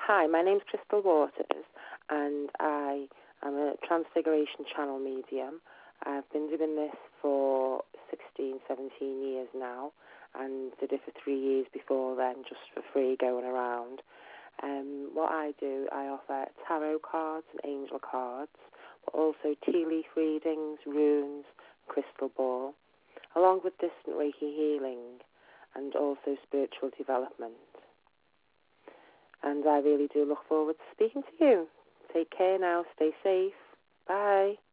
Hi, my name's Crystal Waters, and I am a Transfiguration Channel medium. I've been doing this for 16, 17 years now, and did it for 3 years before then, just for free going around. What I do, I offer tarot cards and angel cards, but also tea leaf readings, runes, crystal ball, along with distant Reiki healing, and also spiritual development. And I really do look forward to speaking to you. Take care now. Stay safe. Bye.